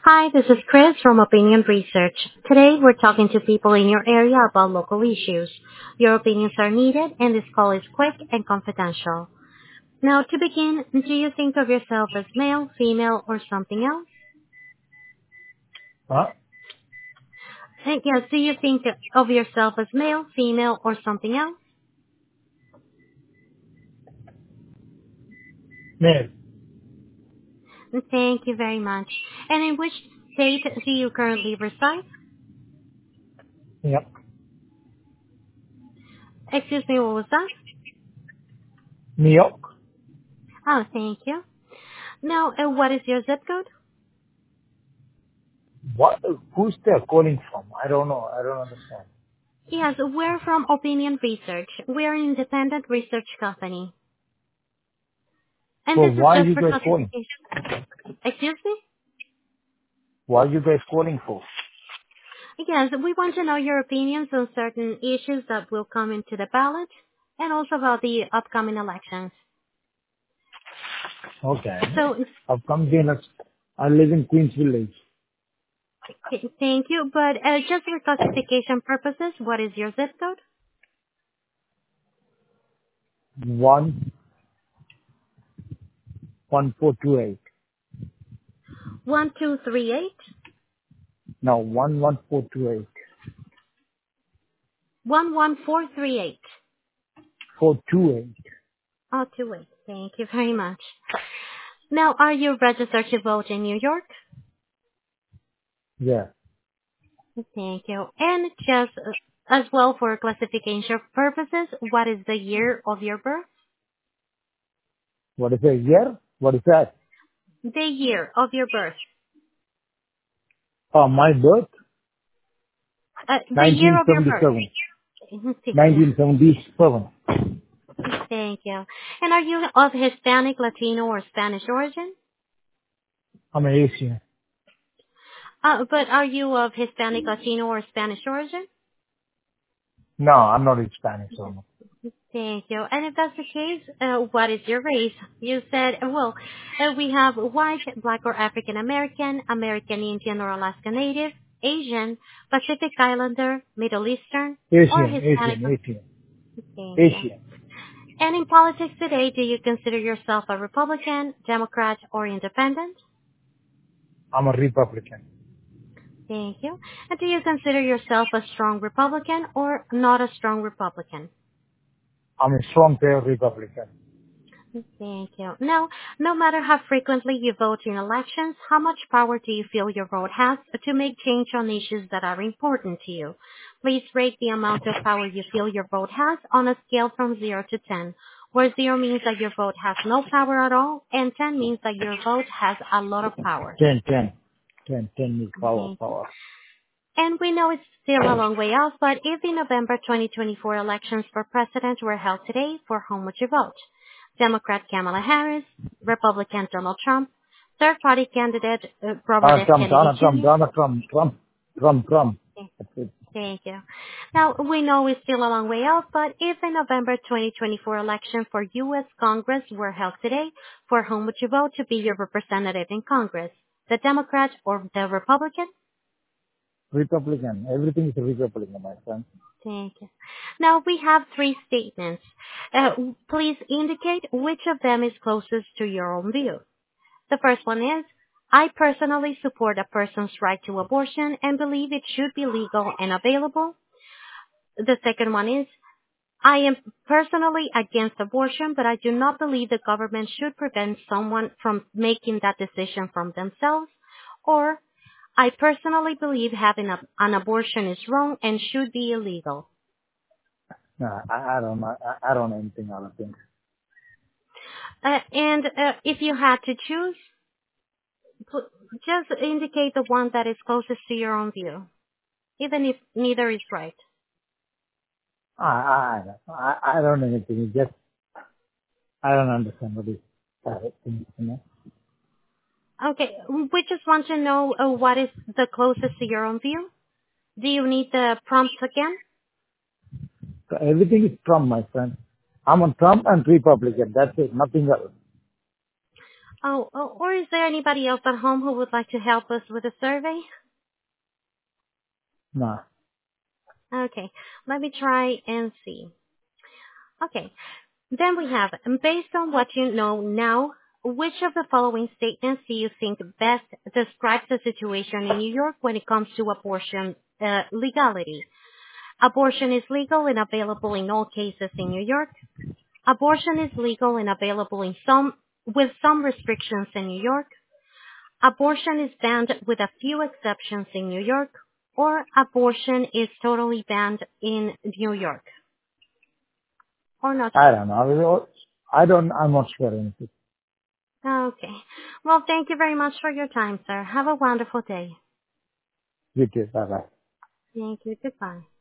Hi, this is Chris from Opinion Research. Today, we're talking to people in your area about local issues. Your opinions are needed, and this call is quick and confidential. Now, to begin, do you think of yourself as male, female, or something else? Huh? Yes, do you think of yourself as male, female, or something else? Male. Thank you very much. And in which state do you currently reside? Yep. Excuse me, what was that? New York. Oh, thank you. Now, what is your zip code? What? Who's there calling from? I don't know. I don't understand. Yes, we're from Opinion Research. We're an independent research company. And So this is why are just you for guys calling? classification. Excuse me? Why are you guys calling for? Yes, we want to know your opinions on certain issues that will come into the ballot and also about the upcoming elections. Okay. So, I've come here. I live in Queens Village. thank you, but just for classification purposes, what is your zip code? 11428. 1238? No, 11428. 11438. 428. Oh, 28. Thank you very much. Now, are you registered to vote in New York? Yeah. Thank you. And just as well for classification purposes, what is the year of your birth? What is a year? What is that? The year of your birth. My birth? The year of your birth. 1977. Yeah. 1977. Thank you. And are you of Hispanic, Latino, or Spanish origin? I'm an Asian. But are you of Hispanic, Latino, or Spanish origin? No, I'm not Hispanic. So no. Thank you. And if that's the case, what is your race? You said, we have white, black or African American, American Indian or Alaska Native, Asian, Pacific Islander, Middle Eastern, or Asian, Hispanic. Asian, Asian, Thank you. Asian. And in politics today, do you consider yourself a Republican, Democrat, or Independent? I'm a Republican. Thank you. And do you consider yourself a strong Republican or not a strong Republican? I'm a strong player Republican. Thank you. Now, no matter how frequently you vote in elections, how much power do you feel your vote has to make change on issues that are important to you? Please rate the amount of power you feel your vote has on a scale from 0 to 10, where 0 means that your vote has no power at all, and 10 means that your vote has a lot of power. 10, 10. 10, 10 is power, Thank you. power. And we know it's still a long way off, but if the November 2024 elections for president were held today, for whom would you vote? Democrat Kamala Harris, Republican Donald Trump, third-party candidate Robert F. Trump, Kennedy Donald Trump, Jr.? Donald Trump, Trump. That's it. Thank you. Now, we know it's still a long way off, but if the November 2024 election for U.S. Congress were held today, for whom would you vote to be your representative in Congress? The Democrat or the Republican? Republican. Everything is Republican, my friend. Thank you. Now we have three statements. Please indicate which of them is closest to your own view. The first one is, I personally support a person's right to abortion and believe it should be legal and available. The second one is, I am personally against abortion, but I do not believe the government should prevent someone from making that decision from themselves. Or, I personally believe having an abortion is wrong and should be illegal. No, I don't know. I don't know anything other things. And if you had to choose, just indicate the one that is closest to your own view, even if neither is right. I don't know anything. It's just, I don't understand what is thing, you know. Okay, we just want to know what is the closest to your own view. Do you need the prompts again? So everything is Trump, my friend. I'm on Trump and Republican. That's it. Nothing else. Or is there anybody else at home who would like to help us with the survey? No. Okay, let me try and see. Okay, then we have, based on what you know now, which of the following statements do you think best describes the situation in New York when it comes to abortion legality? Abortion is legal and available in all cases in New York. Abortion is legal and available with some restrictions in New York. Abortion is banned with a few exceptions in New York. Or abortion is totally banned in New York. Or not? I don't know. I'm not sure anything. Okay. Well, thank you very much for your time, sir. Have a wonderful day. You too. Bye bye. Thank you. Goodbye.